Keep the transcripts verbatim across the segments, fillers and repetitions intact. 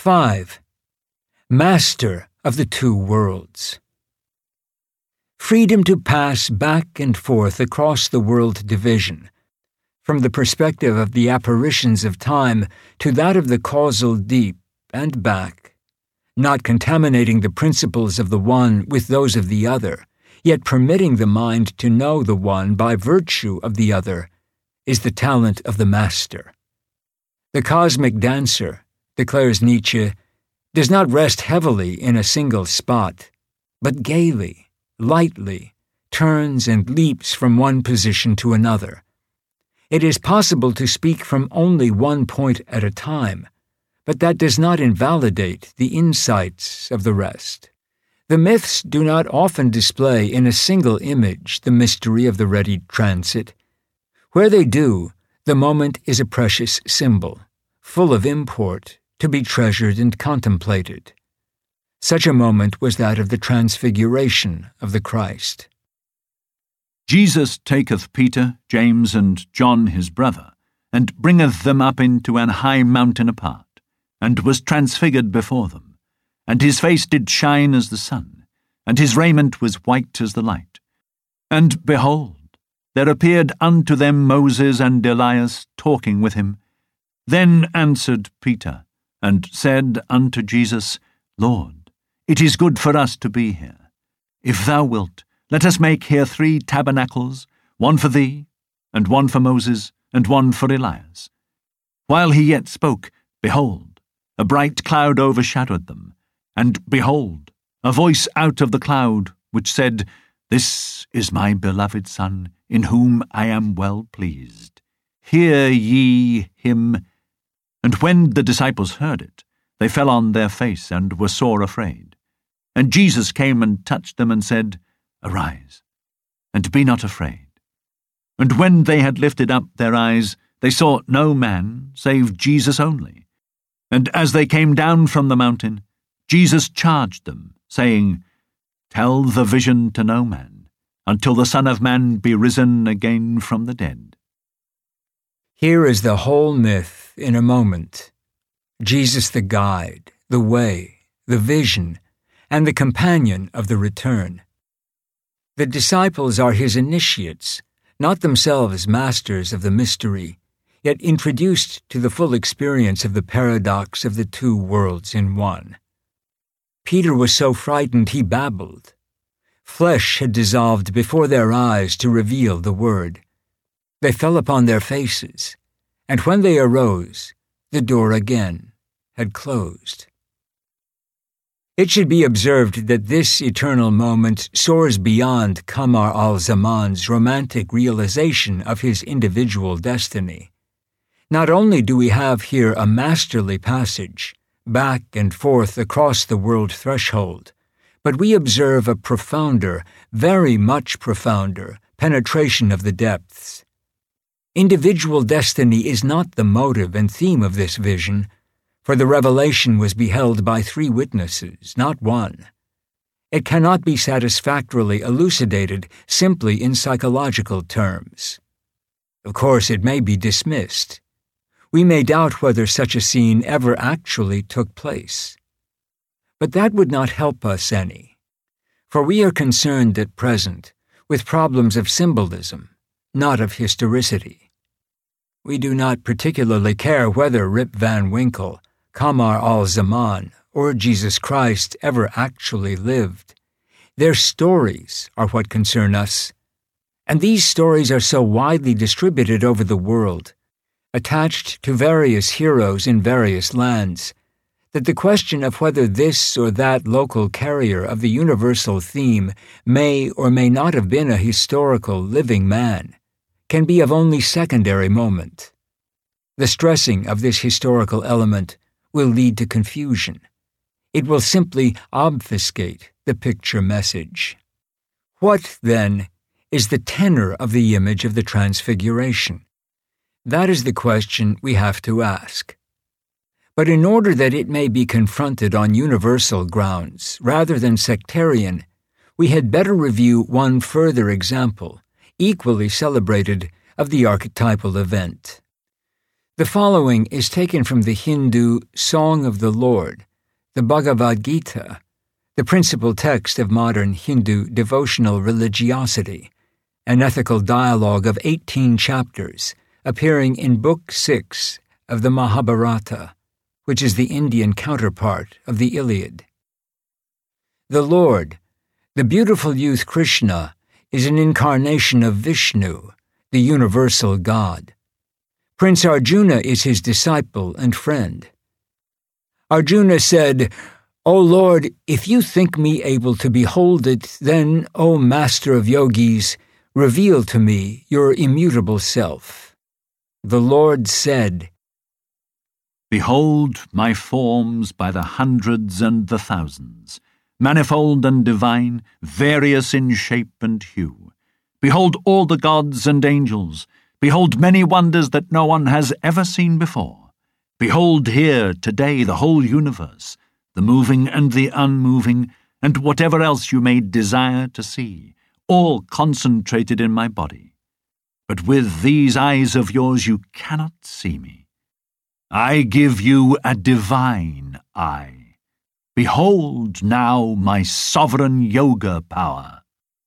five. Master of the two worlds. Freedom to pass back and forth across the world division, from the perspective of the apparitions of time to that of the causal deep and back, not contaminating the principles of the one with those of the other, yet permitting the mind to know the one by virtue of the other, is the talent of the master. The cosmic dancer, declares Nietzsche, does not rest heavily in a single spot, but gaily, lightly, turns and leaps from one position to another. It is possible to speak from only one point at a time, but that does not invalidate the insights of the rest. The myths do not often display in a single image the mystery of the ready transit. Where they do, the moment is a precious symbol, full of import, to be treasured and contemplated. Such a moment was that of the transfiguration of the Christ. Jesus taketh Peter, James, and John his brother, and bringeth them up into an high mountain apart, and was transfigured before them. And his face did shine as the sun, and his raiment was white as the light. And behold, there appeared unto them Moses and Elias talking with him. Then answered Peter, and said unto Jesus, Lord, it is good for us to be here. If thou wilt, let us make here three tabernacles, one for thee, and one for Moses, and one for Elias. While he yet spoke, behold, a bright cloud overshadowed them, and behold, a voice out of the cloud, which said, This is my beloved Son, in whom I am well pleased. Hear ye him. And when the disciples heard it, they fell on their face and were sore afraid. And Jesus came and touched them and said, Arise, and be not afraid. And when they had lifted up their eyes, they saw no man save Jesus only. And as they came down from the mountain, Jesus charged them, saying, Tell the vision to no man, until the Son of Man be risen again from the dead. Here is the whole myth in a moment. Jesus the guide, the way, the vision, and the companion of the return. The disciples are his initiates, not themselves masters of the mystery, yet introduced to the full experience of the paradox of the two worlds in one. Peter was so frightened he babbled. Flesh had dissolved before their eyes to reveal the word. They fell upon their faces, and when they arose, the door again had closed. It should be observed that this eternal moment soars beyond Qamar al-Zaman's romantic realization of his individual destiny. Not only do we have here a masterly passage, back and forth across the world threshold, but we observe a profounder, very much profounder, penetration of the depths. Individual destiny is not the motive and theme of this vision, for the revelation was beheld by three witnesses, not one. It cannot be satisfactorily elucidated simply in psychological terms. Of course, it may be dismissed. We may doubt whether such a scene ever actually took place. But that would not help us any, for we are concerned at present with problems of symbolism, not of historicity. We do not particularly care whether Rip Van Winkle, Qamar al-Zaman, or Jesus Christ ever actually lived. Their stories are what concern us, and these stories are so widely distributed over the world, attached to various heroes in various lands, that the question of whether this or that local carrier of the universal theme may or may not have been a historical living man can be of only secondary moment. The stressing of this historical element will lead to confusion. It will simply obfuscate the picture message. What, then, is the tenor of the image of the Transfiguration? That is the question we have to ask. But in order that it may be confronted on universal grounds rather than sectarian, we had better review one further example, equally celebrated, of the archetypal event. The following is taken from the Hindu Song of the Lord, the Bhagavad Gita, the principal text of modern Hindu devotional religiosity, an ethical dialogue of eighteen chapters, appearing in Book six of the Mahabharata, which is the Indian counterpart of the Iliad. The Lord, the beautiful youth Krishna, is an incarnation of Vishnu, the universal God. Prince Arjuna is his disciple and friend. Arjuna said, "O Lord, if you think me able to behold it, then, O Master of Yogis, reveal to me your immutable self." The Lord said, "Behold my forms by the hundreds and the thousands, manifold and divine, various in shape and hue. Behold all the gods and angels. Behold many wonders that no one has ever seen before. Behold here today the whole universe, the moving and the unmoving, and whatever else you may desire to see, all concentrated in my body. But with these eyes of yours you cannot see me. I give you a divine eye. Behold now my sovereign yoga power."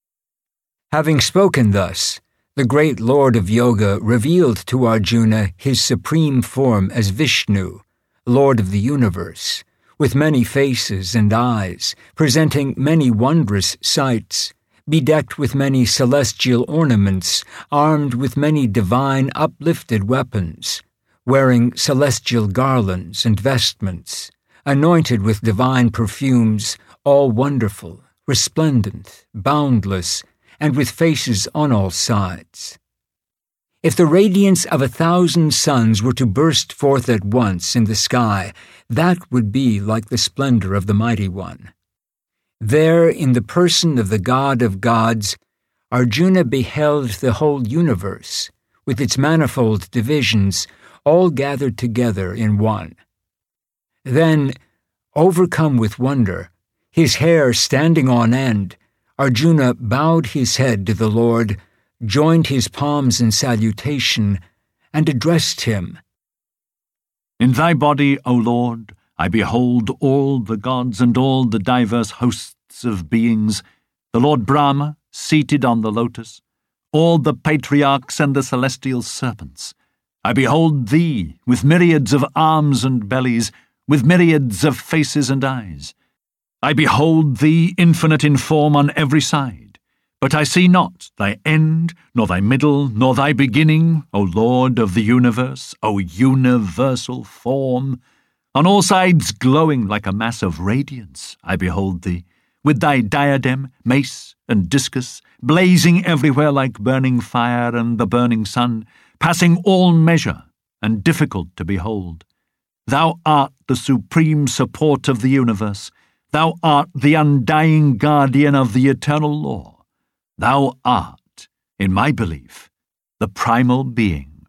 Having spoken thus, the great Lord of Yoga revealed to Arjuna his supreme form as Vishnu, Lord of the universe, with many faces and eyes, presenting many wondrous sights, bedecked with many celestial ornaments, armed with many divine uplifted weapons, wearing celestial garlands and vestments, anointed with divine perfumes, all wonderful, resplendent, boundless, and with faces on all sides. If the radiance of a thousand suns were to burst forth at once in the sky, that would be like the splendor of the Mighty One. There, in the person of the God of gods, Arjuna beheld the whole universe, with its manifold divisions, all gathered together in one. Then, overcome with wonder, his hair standing on end, Arjuna bowed his head to the Lord, joined his palms in salutation, and addressed him. "In thy body, O Lord, I behold all the gods and all the diverse hosts of beings, the Lord Brahma, seated on the lotus, all the patriarchs and the celestial serpents. I behold thee, with myriads of arms and bellies, with myriads of faces and eyes. I behold thee infinite in form on every side, but I see not thy end, nor thy middle, nor thy beginning, O Lord of the universe, O universal form. On all sides glowing like a mass of radiance, I behold thee, with thy diadem, mace, and discus, blazing everywhere like burning fire and the burning sun, passing all measure, and difficult to behold. Thou art the supreme support of the universe. Thou art the undying guardian of the eternal law. Thou art, in my belief, the primal being."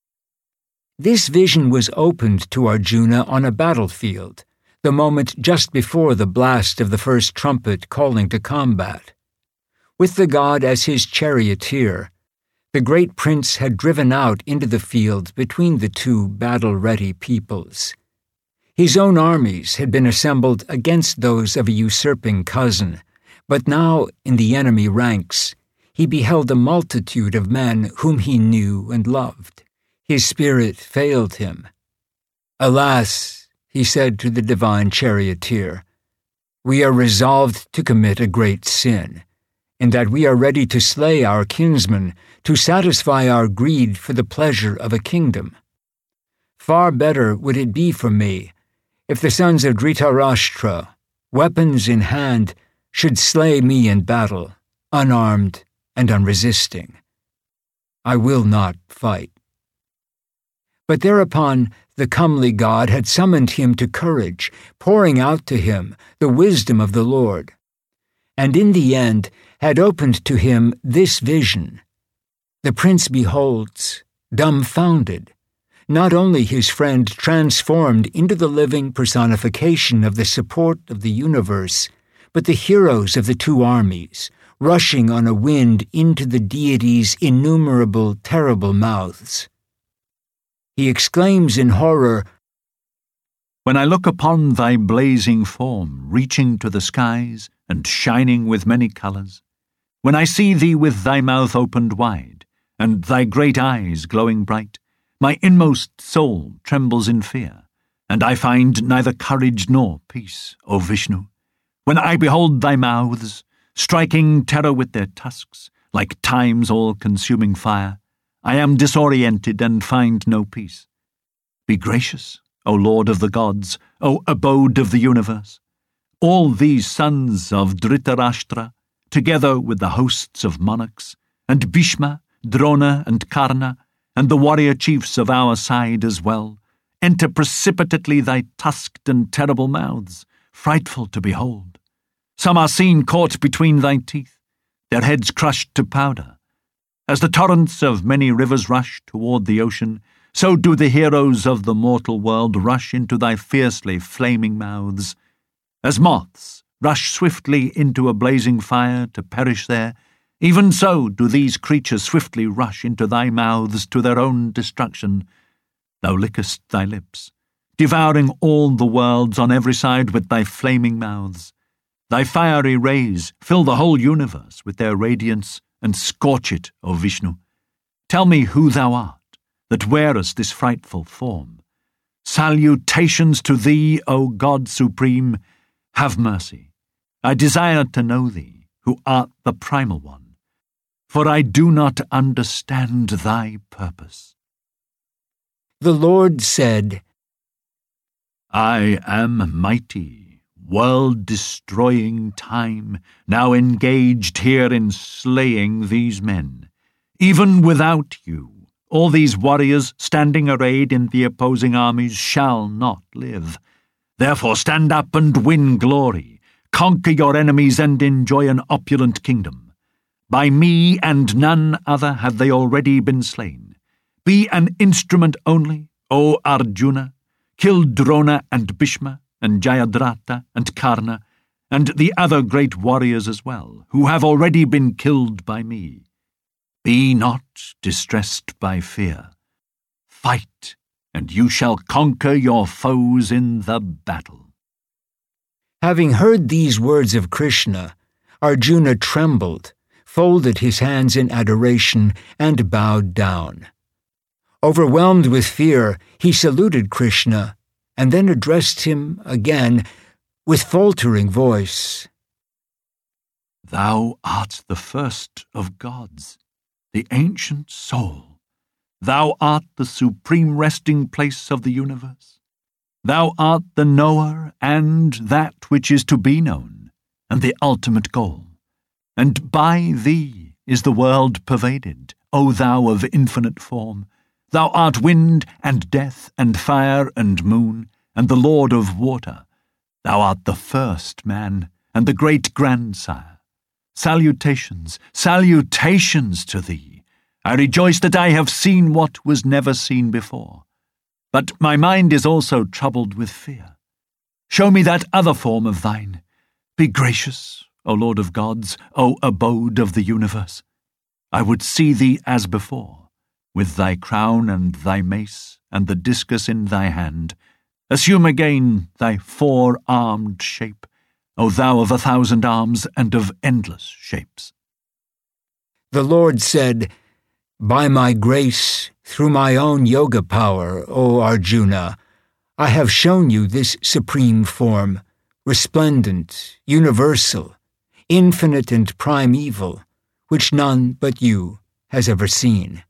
This vision was opened to Arjuna on a battlefield, the moment just before the blast of the first trumpet calling to combat. With the god as his charioteer, the great prince had driven out into the field between the two battle-ready peoples. His own armies had been assembled against those of a usurping cousin, but now, in the enemy ranks, he beheld a multitude of men whom he knew and loved. His spirit failed him. "Alas," he said to the divine charioteer, "we are resolved to commit a great sin, in that we are ready to slay our kinsman to satisfy our greed for the pleasure of a kingdom. Far better would it be for me if the sons of Dhritarashtra, weapons in hand, should slay me in battle, unarmed and unresisting. I will not fight." But thereupon the comely god had summoned him to courage, pouring out to him the wisdom of the Lord, and in the end had opened to him this vision. The prince beholds, dumbfounded, not only his friend transformed into the living personification of the support of the universe, but the heroes of the two armies, rushing on a wind into the deity's innumerable terrible mouths. he exclaims in horror, "When I look upon thy blazing form, reaching to the skies and shining with many colours, when I see thee with thy mouth opened wide, and thy great eyes glowing bright, my inmost soul trembles in fear, and I find neither courage nor peace, O Vishnu. When I behold thy mouths, striking terror with their tusks, like time's all-consuming fire, I am disoriented and find no peace. Be gracious, O Lord of the gods, O abode of the universe. All these sons of Dhritarashtra, together with the hosts of monarchs, and Bhishma, Drona, and Karna, and the warrior chiefs of our side as well, enter precipitately thy tusked and terrible mouths, frightful to behold. Some are seen caught between thy teeth, their heads crushed to powder. As the torrents of many rivers rush toward the ocean, so do the heroes of the mortal world rush into thy fiercely flaming mouths. As moths rush swiftly into a blazing fire to perish there, even so do these creatures swiftly rush into thy mouths to their own destruction. Thou lickest thy lips, devouring all the worlds on every side with thy flaming mouths. Thy fiery rays fill the whole universe with their radiance and scorch it, O Vishnu. Tell me who thou art, that wearest this frightful form. Salutations to thee, O God supreme. Have mercy. I desire to know thee, who art the primal one, for I do not understand thy purpose. The Lord said, I am mighty, world-destroying time, now engaged here in slaying these men. Even without you, all these warriors standing arrayed in the opposing armies shall not live. Therefore stand up and win glory, conquer your enemies and enjoy an opulent kingdom. By me and none other have they already been slain. Be an instrument only, O Arjuna. Kill Drona and Bhishma and Jayadratha and Karna and the other great warriors as well, who have already been killed by me. Be not distressed by fear. Fight, and you shall conquer your foes in the battle. Having heard these words of Krishna, Arjuna trembled, folded his hands in adoration, and bowed down. Overwhelmed with fear, he saluted Krishna, and then addressed him again with faltering voice. Thou art the first of gods, the ancient soul. Thou art the supreme resting place of the universe. Thou art the knower and that which is to be known, and the ultimate goal. And by thee is the world pervaded, O thou of infinite form. Thou art wind and death and fire and moon, and the Lord of water. Thou art the first man, and the great grandsire. Salutations, salutations to thee. I rejoice that I have seen what was never seen before. But my mind is also troubled with fear. Show me that other form of thine. Be gracious, O Lord of gods, O abode of the universe. I would see thee as before, with thy crown and thy mace and the discus in thy hand. Assume again thy four-armed shape, O thou of a thousand arms and of endless shapes. The Lord said, By my grace, through my own yoga power, O Arjuna, I have shown you this supreme form, resplendent, universal, infinite and primeval, which none but you has ever seen.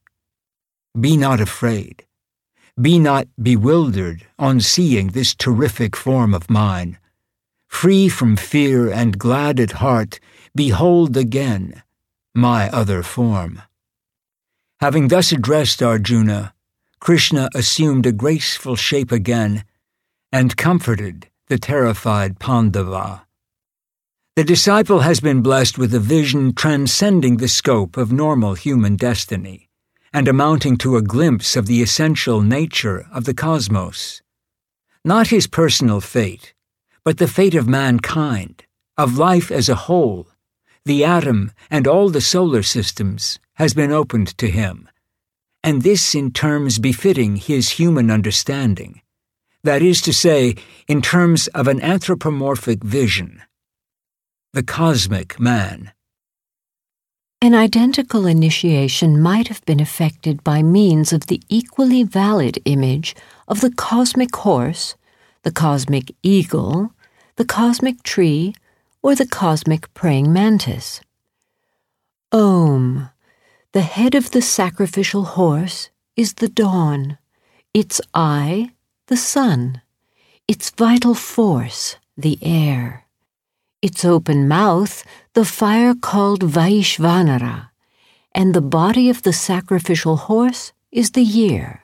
Be not afraid. Be not bewildered on seeing this terrific form of mine. Free from fear and glad at heart, behold again my other form. Having thus addressed Arjuna, Krishna assumed a graceful shape again and comforted the terrified Pandava. The disciple has been blessed with a vision transcending the scope of normal human destiny and amounting to a glimpse of the essential nature of the cosmos. Not his personal fate, but the fate of mankind, of life as a whole, the atom and all the solar systems, has been opened to him, and this in terms befitting his human understanding, that is to say, in terms of an anthropomorphic vision. The cosmic man. An identical initiation might have been effected by means of the equally valid image of the cosmic horse, the cosmic eagle, the cosmic tree, or the cosmic praying mantis. Om, the head of the sacrificial horse, is the dawn, its eye, the sun, its vital force, the air, its open mouth, the fire called Vaishvanara, and the body of the sacrificial horse is the year.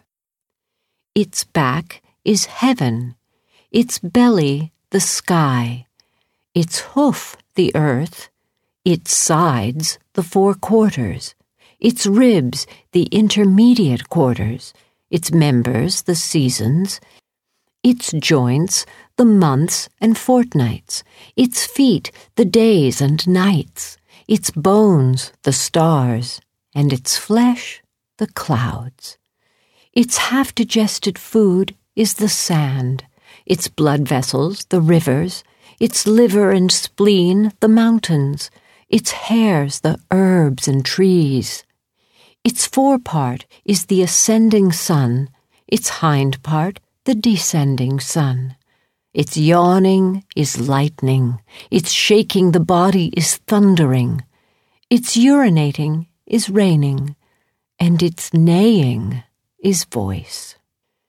Its back is heaven, its belly the sky, its hoof the earth, its sides the four quarters, its ribs the intermediate quarters, its members the seasons, its joints the months and fortnights, its feet the days and nights, its bones the stars, and its flesh the clouds. Its half-digested food is the sand, its blood vessels the rivers, its liver and spleen the mountains, its hairs the herbs and trees. Its forepart is the ascending sun, its hind part the descending sun. Its yawning is lightning, its shaking the body is thundering, its urinating is raining, and its neighing is voice.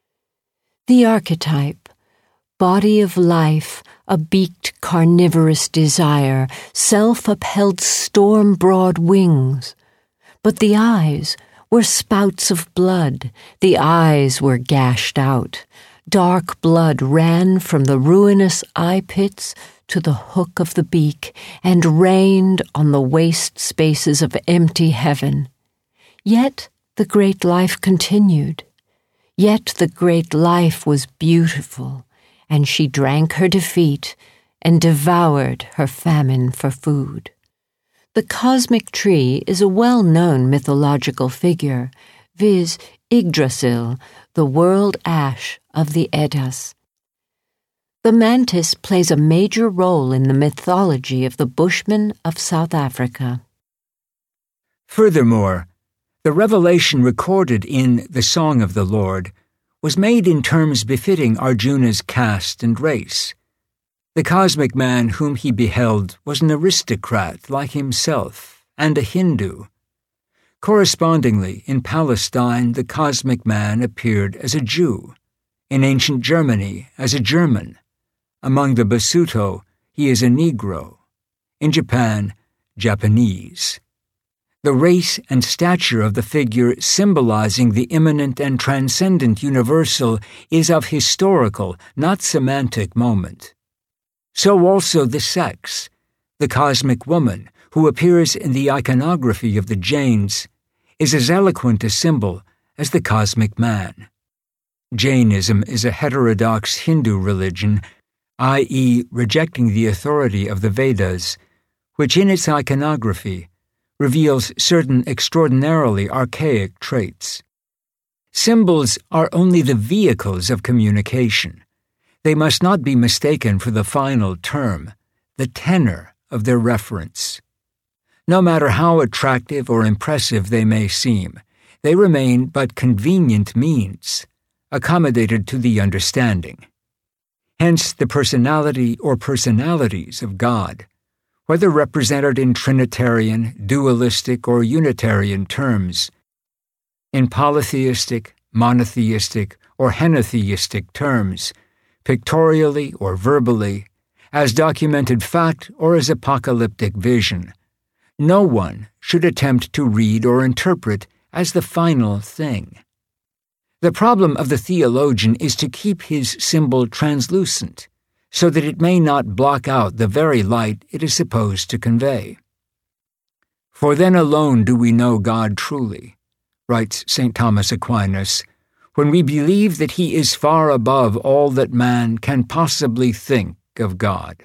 The archetype, body of life, a beaked carnivorous desire, self-upheld storm-broad wings. But the eyes were spouts of blood, the eyes were gashed out. Dark blood ran from the ruinous eye pits to the hook of the beak and rained on the waste spaces of empty heaven. Yet the great life continued. Yet the great life was beautiful, and she drank her defeat and devoured her famine for food. The cosmic tree is a well-known mythological figure, viz. Yggdrasil, the world ash of the Eddas. The mantis plays a major role in the mythology of the Bushmen of South Africa. Furthermore, the revelation recorded in the Song of the Lord was made in terms befitting Arjuna's caste and race. The cosmic man whom he beheld was an aristocrat like himself and a Hindu. Correspondingly, in Palestine, the cosmic man appeared as a Jew. In ancient Germany, as a German. Among the Basuto, he is a Negro. In Japan, Japanese. The race and stature of the figure symbolizing the immanent and transcendent universal is of historical, not semantic moment. So also the sex, the cosmic woman, who appears in the iconography of the Jains, is as eloquent a symbol as the cosmic man. Jainism is a heterodox Hindu religion, that is rejecting the authority of the Vedas, which in its iconography reveals certain extraordinarily archaic traits. Symbols are only the vehicles of communication. They must not be mistaken for the final term, the tenor of their reference. No matter how attractive or impressive they may seem, they remain but convenient means, accommodated to the understanding. Hence the personality or personalities of God, whether represented in Trinitarian, dualistic, or Unitarian terms, in polytheistic, monotheistic, or henotheistic terms, pictorially or verbally, as documented fact or as apocalyptic vision, no one should attempt to read or interpret as the final thing. The problem of the theologian is to keep his symbol translucent, so that it may not block out the very light it is supposed to convey. For then alone do we know God truly, writes Saint Thomas Aquinas, when we believe that he is far above all that man can possibly think of God.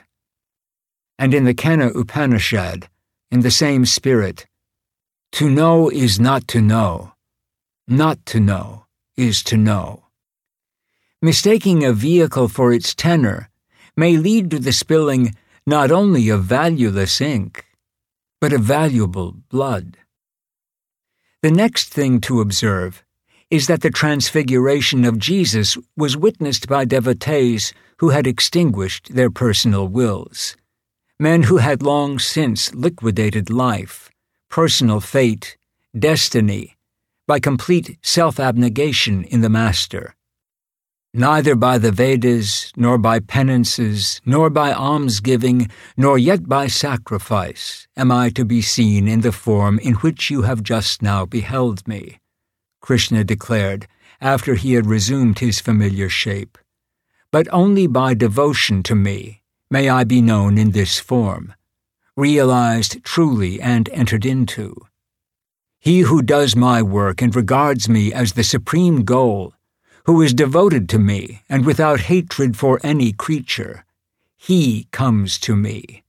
And in the Kena Upanishad, in the same spirit, to know is not to know, Not to know is to know. Mistaking a vehicle for its tenor may lead to the spilling not only of valueless ink, but of valuable blood. The next thing to observe is that the transfiguration of Jesus was witnessed by devotees who had extinguished their personal wills, men who had long since liquidated life, personal fate, destiny, by complete self-abnegation in the Master. Neither by the Vedas, nor by penances, nor by almsgiving, nor yet by sacrifice am I to be seen in the form in which you have just now beheld me, Krishna declared after he had resumed his familiar shape. But only by devotion to me may I be known in this form, realized truly and entered into. He who does my work and regards me as the supreme goal, who is devoted to me and without hatred for any creature, he comes to me.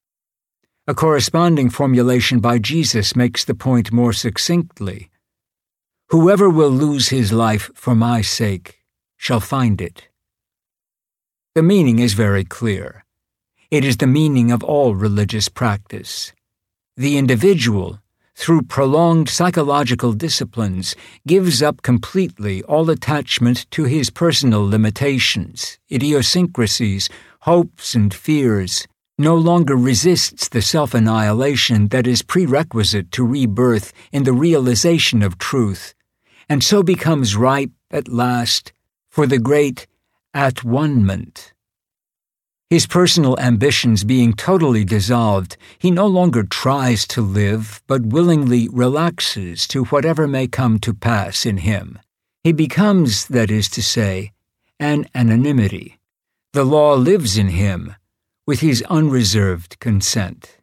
A corresponding formulation by Jesus makes the point more succinctly. Whoever will lose his life for my sake shall find it. The meaning is very clear. It is the meaning of all religious practice. The individual, through prolonged psychological disciplines, gives up completely all attachment to his personal limitations, idiosyncrasies, hopes, and fears, no longer resists the self-annihilation that is prerequisite to rebirth in the realization of truth, and so becomes ripe at last for the great at-one-ment. His personal ambitions being totally dissolved, he no longer tries to live, but willingly relaxes to whatever may come to pass in him. He becomes, that is to say, an anonymity. The law lives in him, with his unreserved consent.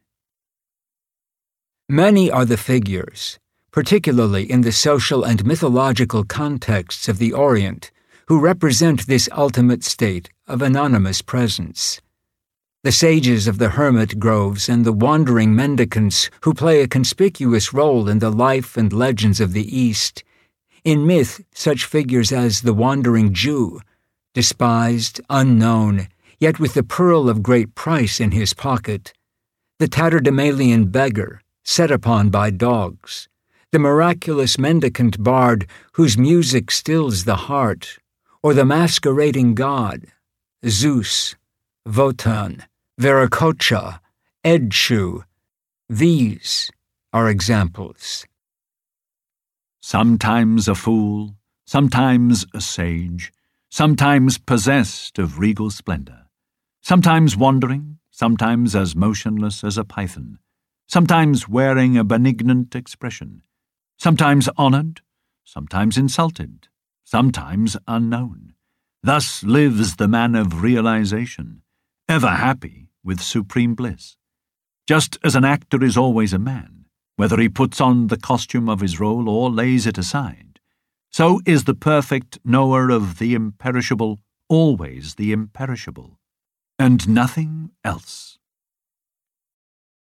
Many are the figures, particularly in the social and mythological contexts of the Orient, who represent this ultimate state of anonymous presence. The sages of the hermit groves and the wandering mendicants who play a conspicuous role in the life and legends of the East. In myth, such figures as the wandering Jew, despised, unknown, yet with the pearl of great price in his pocket, the tatterdemalion beggar, set upon by dogs, the miraculous mendicant bard whose music stills the heart, or the masquerading god, Zeus, Wotan, Viracocha, Edshu. These are examples. Sometimes a fool, sometimes a sage, sometimes possessed of regal splendor, sometimes wandering, sometimes as motionless as a python, sometimes wearing a benignant expression, sometimes honored, sometimes insulted, sometimes unknown. Thus lives the man of realization, ever happy with supreme bliss. Just as an actor is always a man, whether he puts on the costume of his role or lays it aside, so is the perfect knower of the imperishable always the imperishable, and nothing else.